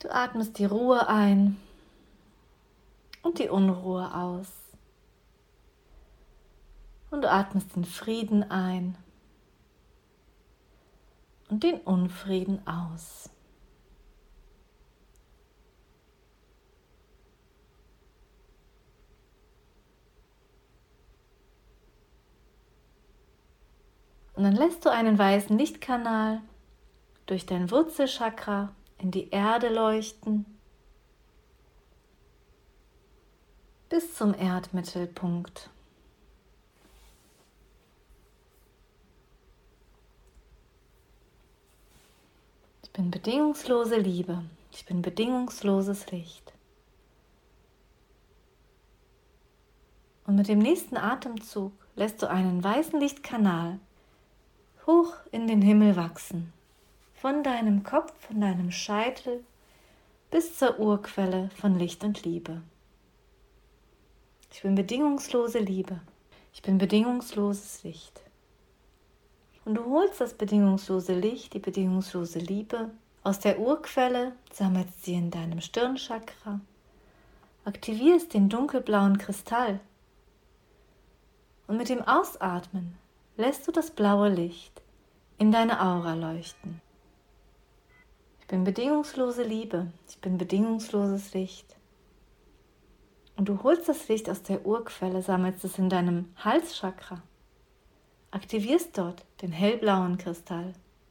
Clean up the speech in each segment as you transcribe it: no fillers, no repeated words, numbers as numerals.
Du atmest die Ruhe ein und die Unruhe aus. Und du atmest den Frieden ein und den Unfrieden aus. Und dann lässt du einen weißen Lichtkanal durch dein Wurzelchakra in die Erde leuchten bis zum Erdmittelpunkt. Ich bin bedingungslose Liebe. Ich bin bedingungsloses Licht. Und mit dem nächsten Atemzug lässt du einen weißen Lichtkanal hoch in den Himmel wachsen. Von deinem Kopf, von deinem Scheitel bis zur Urquelle von Licht und Liebe. Ich bin bedingungslose Liebe. Ich bin bedingungsloses Licht. Und du holst das bedingungslose Licht, die bedingungslose Liebe aus der Urquelle, sammelst sie in deinem Stirnchakra, aktivierst den dunkelblauen Kristall und mit dem Ausatmen lässt du das blaue Licht in deine Aura leuchten. Ich bin bedingungslose Liebe, ich bin bedingungsloses Licht. Und du holst das Licht aus der Urquelle, sammelst es in deinem Halschakra, aktivierst dort den hellblauen Kristall.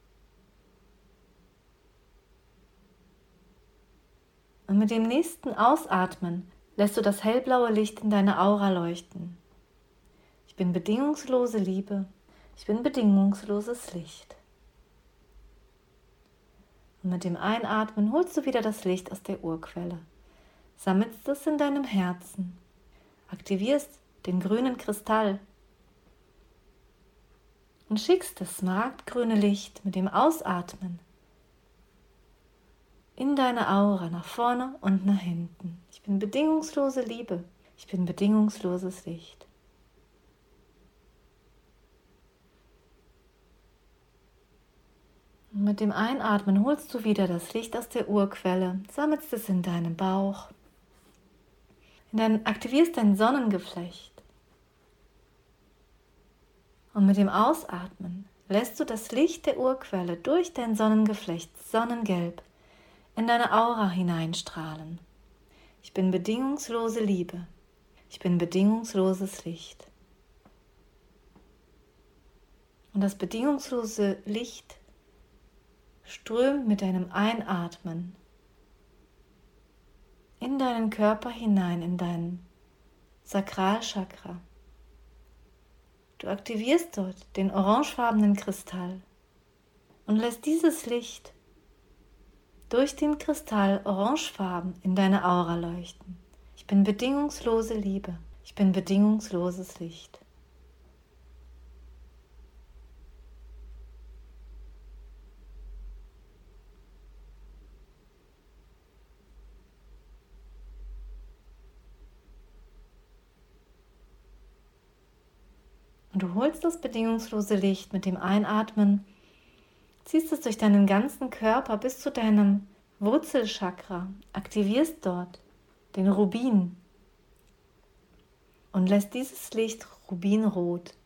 Und mit dem nächsten Ausatmen lässt du das hellblaue Licht in deine Aura leuchten. Ich bin bedingungslose Liebe, ich bin bedingungsloses Licht. Und mit dem Einatmen holst du wieder das Licht aus der Urquelle, sammelst es in deinem Herzen, aktivierst den grünen Kristall und schickst das smaragdgrüne Licht mit dem Ausatmen in deine Aura nach vorne und nach hinten. Ich bin bedingungslose Liebe, ich bin bedingungsloses Licht. Und mit dem Einatmen holst du wieder das Licht aus der Urquelle, sammelst es in deinem Bauch, aktivierst dein Sonnengeflecht. Und mit dem Ausatmen lässt du das Licht der Urquelle durch dein Sonnengeflecht, Sonnengelb, in deine Aura hineinstrahlen. Ich bin bedingungslose Liebe. Ich bin bedingungsloses Licht. Und das bedingungslose Licht strömt mit deinem Einatmen in deinen Körper hinein, in dein Sakralchakra. Du aktivierst dort den orangefarbenen Kristall und lässt dieses Licht durch den Kristall orangefarben in deine Aura leuchten. Ich bin bedingungslose Liebe. Ich bin bedingungsloses Licht. Und du holst das bedingungslose Licht mit dem Einatmen, ziehst es durch deinen ganzen Körper bis zu deinem Wurzelchakra, aktivierst dort den Rubin und lässt dieses Licht rubinrot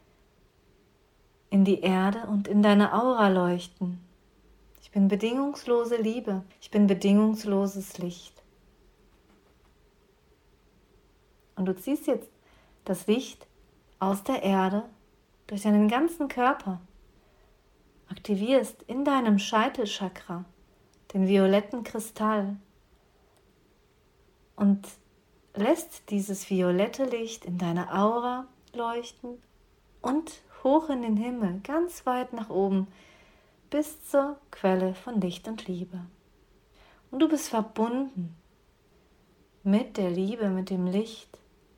in die Erde und in deine Aura leuchten. Ich bin bedingungslose Liebe, ich bin bedingungsloses Licht. Und du ziehst jetzt das Licht aus der Erde durch deinen ganzen Körper, aktivierst in deinem Scheitelchakra den violetten Kristall und lässt dieses violette Licht in deine Aura leuchten und hoch in den Himmel, ganz weit nach oben, bis zur Quelle von Licht und Liebe. Und du bist verbunden mit der Liebe, mit dem Licht.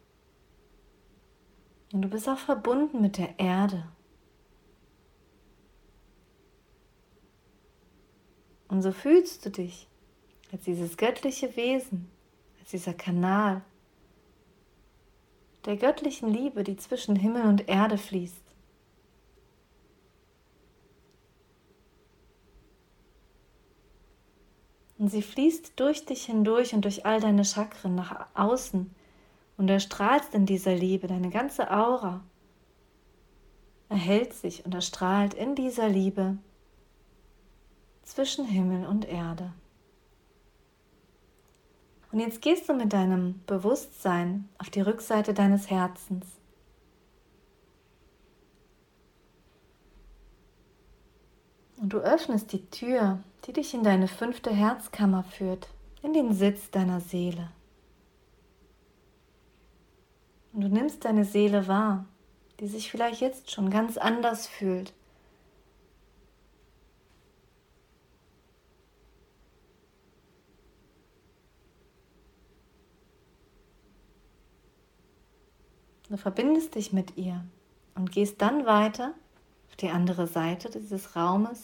Und du bist auch verbunden mit der Erde. Und so fühlst du dich als dieses göttliche Wesen, als dieser Kanal der göttlichen Liebe, die zwischen Himmel und Erde fließt. Und sie fließt durch dich hindurch und durch all deine Chakren nach außen und erstrahlst in dieser Liebe. Deine ganze Aura erhält sich und erstrahlt in dieser Liebe zwischen Himmel und Erde. Und jetzt gehst du mit deinem Bewusstsein auf die Rückseite deines Herzens. Und du öffnest die Tür, die dich in deine 5. Herzkammer führt, in den Sitz deiner Seele. Und du nimmst deine Seele wahr, die sich vielleicht jetzt schon ganz anders fühlt. Du verbindest dich mit ihr und gehst dann weiter auf die andere Seite dieses Raumes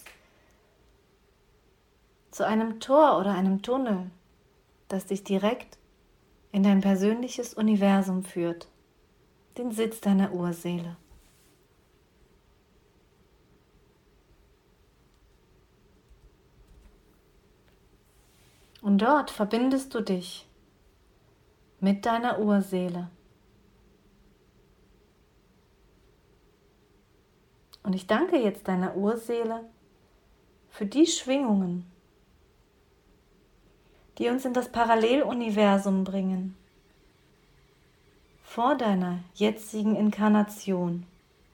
zu einem Tor oder einem Tunnel, das dich direkt in dein persönliches Universum führt, den Sitz deiner Urseele. Und dort verbindest du dich mit deiner Urseele. Und ich danke jetzt deiner Urseele für die Schwingungen, die uns in das Paralleluniversum bringen, vor deiner jetzigen Inkarnation.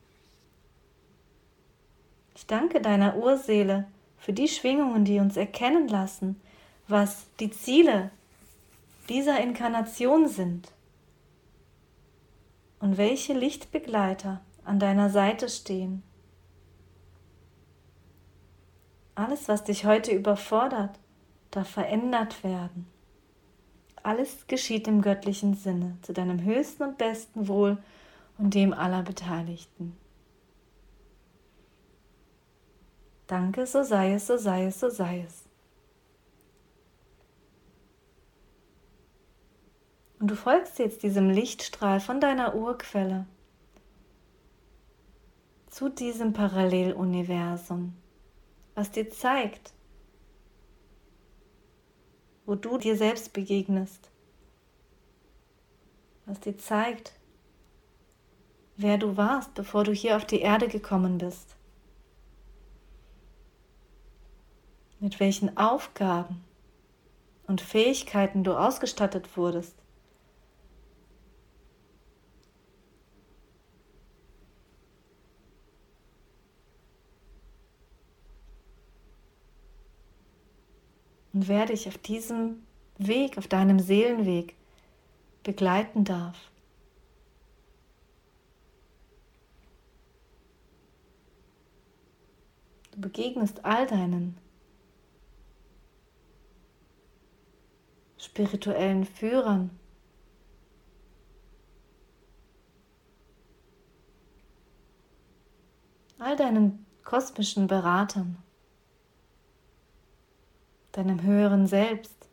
Ich danke deiner Urseele für die Schwingungen, die uns erkennen lassen, was die Ziele dieser Inkarnation sind und welche Lichtbegleiter an deiner Seite stehen. Alles, was dich heute überfordert, darf verändert werden. Alles geschieht im göttlichen Sinne, zu deinem höchsten und besten Wohl und dem aller Beteiligten. Danke, so sei es, so sei es, so sei es. Und du folgst jetzt diesem Lichtstrahl von deiner Urquelle zu diesem Paralleluniversum, was dir zeigt, wo du dir selbst begegnest, was dir zeigt, wer du warst, bevor du hier auf die Erde gekommen bist, mit welchen Aufgaben und Fähigkeiten du ausgestattet wurdest. Und wer dich auf diesem Weg, auf deinem Seelenweg begleiten darf. Du begegnest all deinen spirituellen Führern, all deinen kosmischen Beratern, deinem höheren Selbst.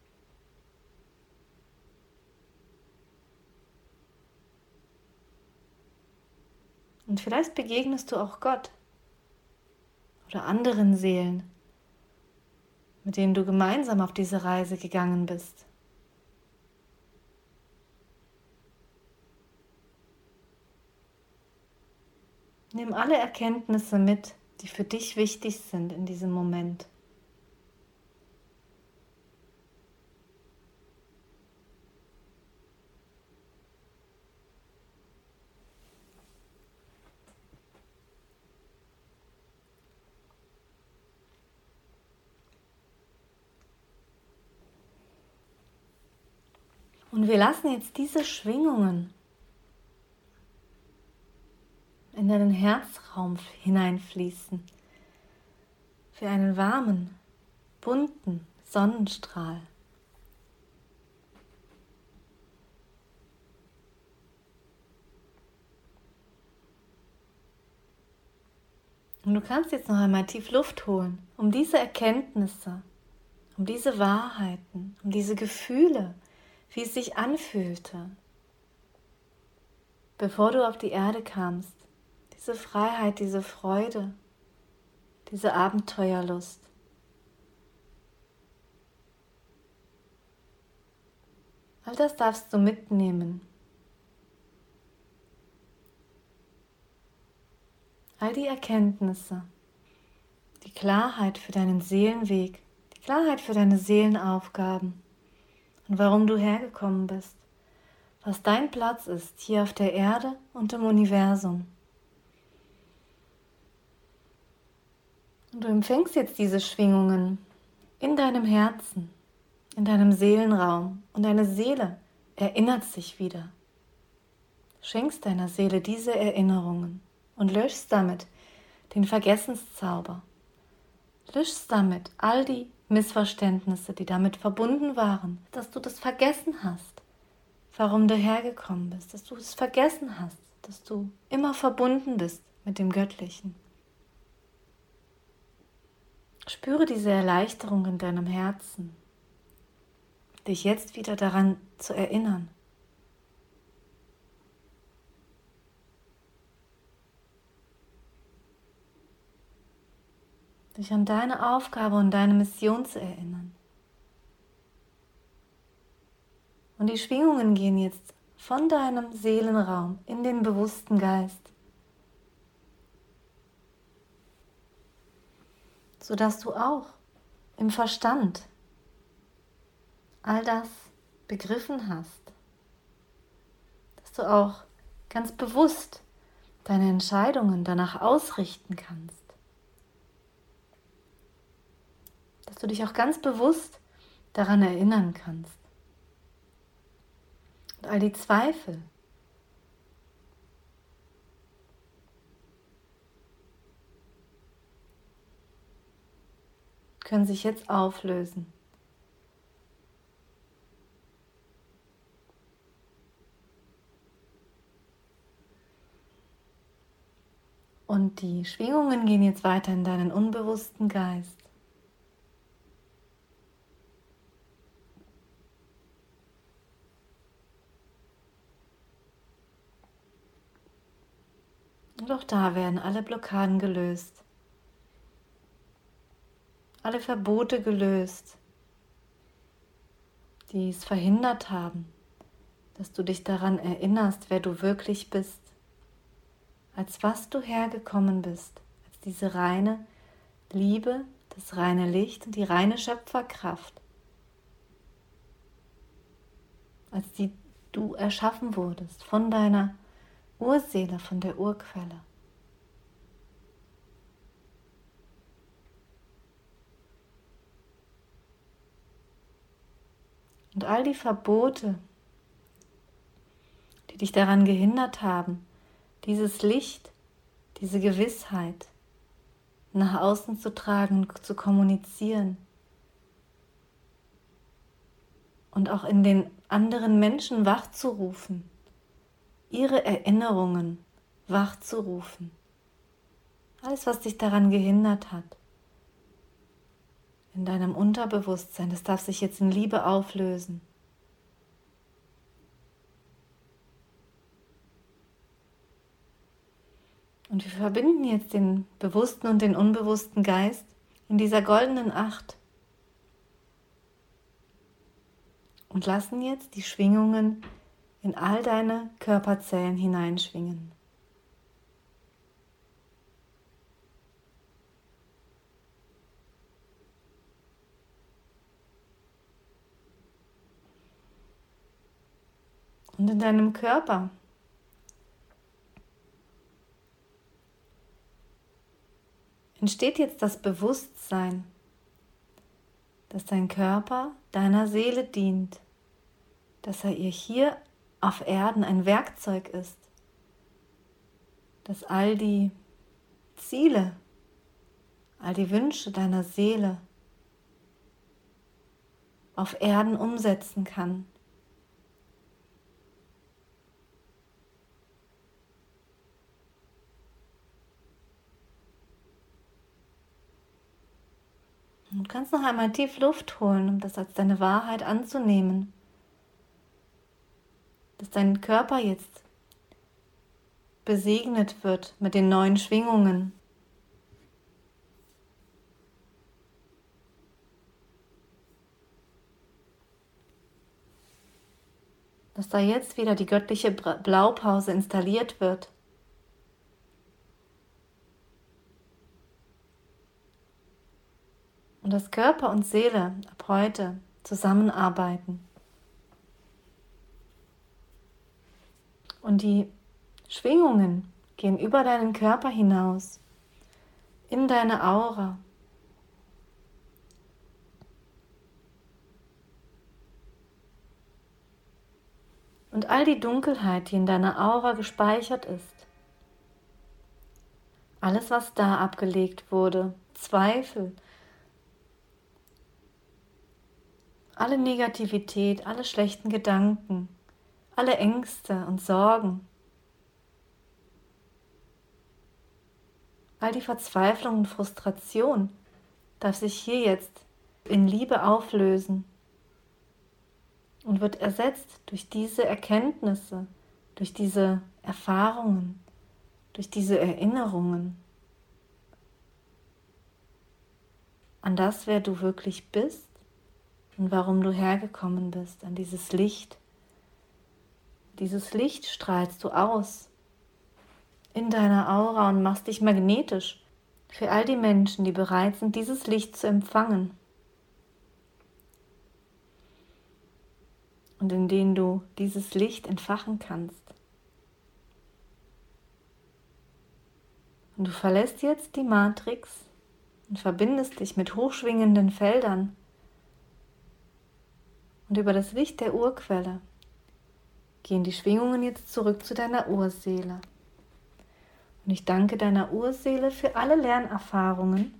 Und vielleicht begegnest du auch Gott oder anderen Seelen, mit denen du gemeinsam auf diese Reise gegangen bist. Nimm alle Erkenntnisse mit, die für dich wichtig sind in diesem Moment. Und wir lassen jetzt diese Schwingungen in deinen Herzraum hineinfließen, für einen warmen, bunten Sonnenstrahl. Und du kannst jetzt noch einmal tief Luft holen, um diese Erkenntnisse, um diese Wahrheiten, um diese Gefühle, wie es sich anfühlte, bevor du auf die Erde kamst. Diese Freiheit, diese Freude, diese Abenteuerlust. All das darfst du mitnehmen. All die Erkenntnisse, die Klarheit für deinen Seelenweg, die Klarheit für deine Seelenaufgaben und warum du hergekommen bist, was dein Platz ist hier auf der Erde und im Universum. Und du empfängst jetzt diese Schwingungen in deinem Herzen, in deinem Seelenraum und deine Seele erinnert sich wieder. Schenkst deiner Seele diese Erinnerungen und löschst damit den Vergessenszauber. Löschst damit all die Missverständnisse, die damit verbunden waren, dass du das vergessen hast, warum du hergekommen bist, dass du es vergessen hast, dass du immer verbunden bist mit dem Göttlichen. Spüre diese Erleichterung in deinem Herzen, dich jetzt wieder daran zu erinnern. Dich an deine Aufgabe und deine Mission zu erinnern. Und die Schwingungen gehen jetzt von deinem Seelenraum in den bewussten Geist, sodass du auch im Verstand all das begriffen hast, dass du auch ganz bewusst deine Entscheidungen danach ausrichten kannst, dass du dich auch ganz bewusst daran erinnern kannst. Und all die Zweifel, können sich jetzt auflösen. Und die Schwingungen gehen jetzt weiter in deinen unbewussten Geist. Und auch da werden alle Blockaden gelöst. Alle Verbote gelöst, die es verhindert haben, dass du dich daran erinnerst, wer du wirklich bist, als was du hergekommen bist, als diese reine Liebe, das reine Licht und die reine Schöpferkraft, als die du erschaffen wurdest von deiner Urseele, von der Urquelle. Und all die Verbote, die dich daran gehindert haben, dieses Licht, diese Gewissheit nach außen zu tragen und zu kommunizieren und auch in den anderen Menschen wachzurufen, ihre Erinnerungen wachzurufen. Alles, was dich daran gehindert hat, in deinem Unterbewusstsein, das darf sich jetzt in Liebe auflösen. Und wir verbinden jetzt den bewussten und den unbewussten Geist in dieser goldenen Acht und lassen jetzt die Schwingungen in all deine Körperzellen hineinschwingen. Und in deinem Körper entsteht jetzt das Bewusstsein, dass dein Körper deiner Seele dient, dass er ihr hier auf Erden ein Werkzeug ist, dass all die Ziele, all die Wünsche deiner Seele auf Erden umsetzen kann. Du kannst noch einmal tief Luft holen, um das als deine Wahrheit anzunehmen, dass dein Körper jetzt besegnet wird mit den neuen Schwingungen. dass da jetzt wieder die göttliche Blaupause installiert wird. Und dass Körper und Seele ab heute zusammenarbeiten. Und die Schwingungen gehen über deinen Körper hinaus, in deine Aura. Und all die Dunkelheit, die in deiner Aura gespeichert ist, alles, was da abgelegt wurde, Zweifel, alle Negativität, alle schlechten Gedanken, alle Ängste und Sorgen, all die Verzweiflung und Frustration darf sich hier jetzt in Liebe auflösen und wird ersetzt durch diese Erkenntnisse, durch diese Erfahrungen, durch diese Erinnerungen an das, wer du wirklich bist und warum du hergekommen bist, an dieses Licht. Dieses Licht strahlst du aus in deiner Aura und machst dich magnetisch für all die Menschen, die bereit sind, dieses Licht zu empfangen. Und in denen du dieses Licht entfachen kannst. Und du verlässt jetzt die Matrix und verbindest dich mit hochschwingenden Feldern und über das Licht der Urquelle gehen die Schwingungen jetzt zurück zu deiner Urseele. Und ich danke deiner Urseele für alle Lernerfahrungen,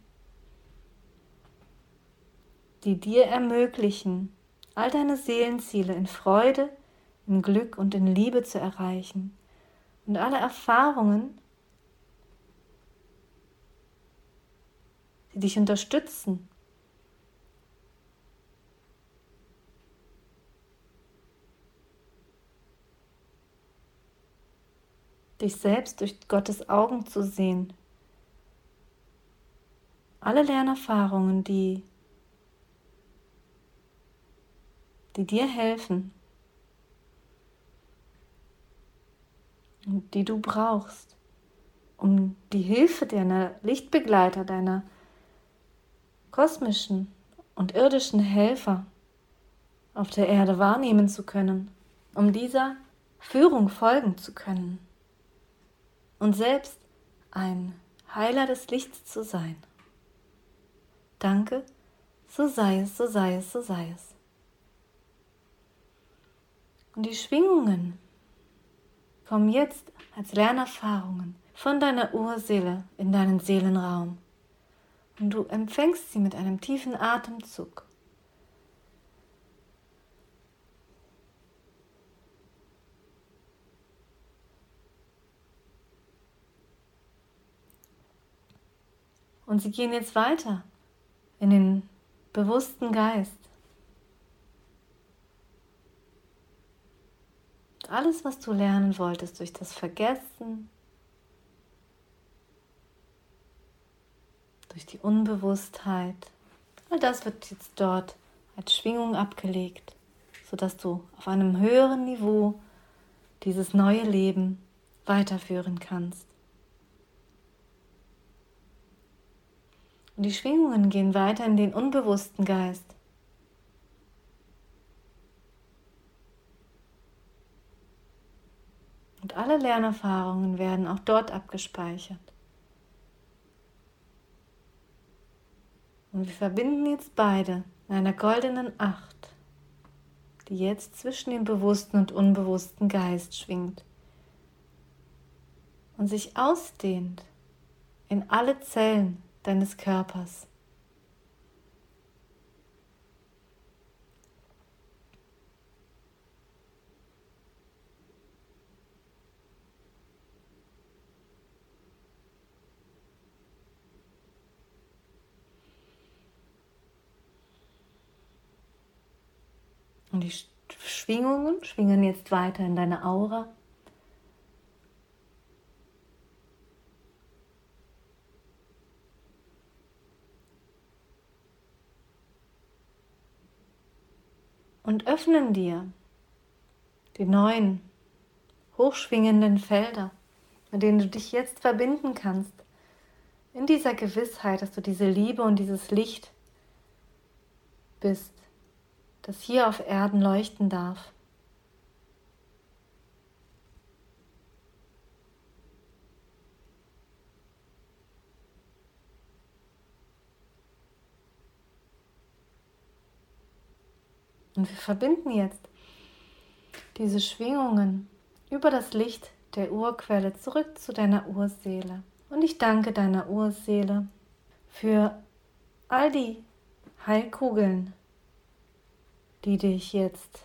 die dir ermöglichen, all deine Seelenziele in Freude, in Glück und in Liebe zu erreichen. Und alle Erfahrungen, die dich unterstützen, dich selbst durch Gottes Augen zu sehen. Alle Lernerfahrungen, die dir helfen und die du brauchst, um die Hilfe deiner Lichtbegleiter, deiner kosmischen und irdischen Helfer auf der Erde wahrnehmen zu können, um dieser Führung folgen zu können und selbst ein Heiler des Lichts zu sein. Danke, so sei es, so sei es, so sei es. Und die Schwingungen kommen jetzt als Lernerfahrungen von deiner Urseele in deinen Seelenraum. Und du empfängst sie mit einem tiefen Atemzug. Und sie gehen jetzt weiter in den bewussten Geist. Alles, was du lernen wolltest durch das Vergessen, durch die Unbewusstheit, all das wird jetzt dort als Schwingung abgelegt, sodass du auf einem höheren Niveau dieses neue Leben weiterführen kannst. Und die Schwingungen gehen weiter in den unbewussten Geist. Und alle Lernerfahrungen werden auch dort abgespeichert. Und wir verbinden jetzt beide in einer goldenen Acht, die jetzt zwischen dem bewussten und unbewussten Geist schwingt und sich ausdehnt in alle Zellen deines Körpers. Und die Schwingungen schwingen jetzt weiter in deine Aura. Und öffnen dir die neuen, hochschwingenden Felder, mit denen du dich jetzt verbinden kannst, in dieser Gewissheit, dass du diese Liebe und dieses Licht bist, das hier auf Erden leuchten darf. Und wir verbinden jetzt diese Schwingungen über das Licht der Urquelle zurück zu deiner Urseele. Und ich danke deiner Urseele für all die Heilkugeln, die dich jetzt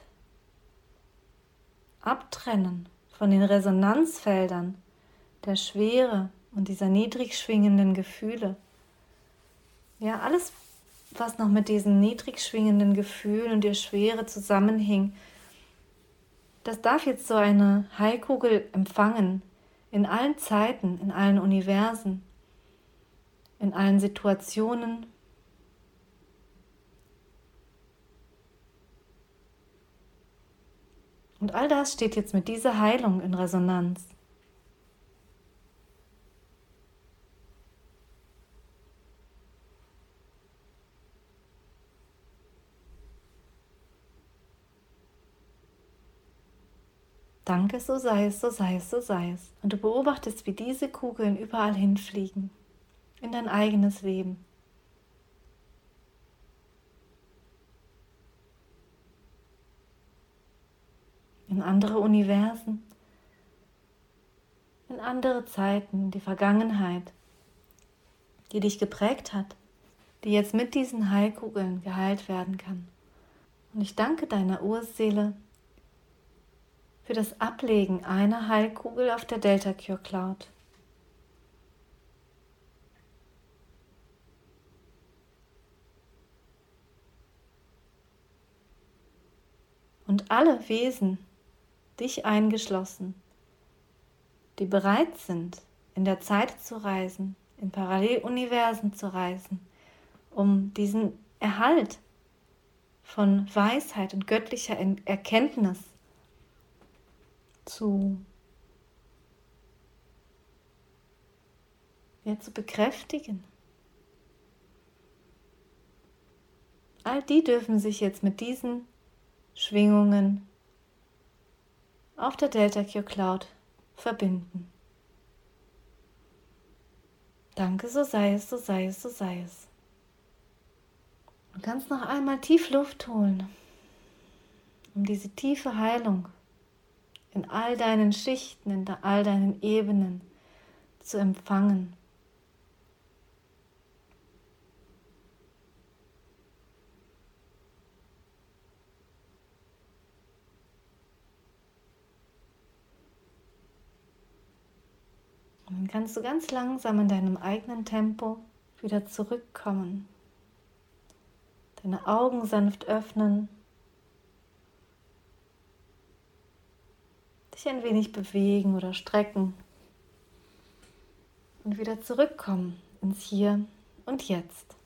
abtrennen von den Resonanzfeldern der Schwere und dieser niedrig schwingenden Gefühle. Ja, alles, was noch mit diesen niedrig schwingenden Gefühlen und der Schwere zusammenhing, das darf jetzt so eine Heilkugel empfangen, in allen Zeiten, in allen Universen, in allen Situationen. Und all das steht jetzt mit dieser Heilung in Resonanz. Danke, so sei es, so sei es, so sei es. Und du beobachtest, wie diese Kugeln überall hinfliegen, in dein eigenes Leben. In andere Universen, in andere Zeiten, die Vergangenheit, die dich geprägt hat, die jetzt mit diesen Heilkugeln geheilt werden kann. Und ich danke deiner Urseele für das Ablegen einer Heilkugel auf der Delta Cure Cloud. Und alle Wesen, dich eingeschlossen, die bereit sind, in der Zeit zu reisen, in Paralleluniversen zu reisen, um diesen Erhalt von Weisheit und göttlicher Erkenntnis zu bekräftigen. All die dürfen sich jetzt mit diesen Schwingungen auf der Delta Cure Cloud verbinden. Danke, so sei es, so sei es, so sei es. Du kannst noch einmal tief Luft holen, um diese tiefe Heilung in all deinen Schichten, in all deinen Ebenen zu empfangen. Und dann kannst du ganz langsam in deinem eigenen Tempo wieder zurückkommen. Deine Augen sanft öffnen, dich ein wenig bewegen oder strecken und wieder zurückkommen ins Hier und Jetzt.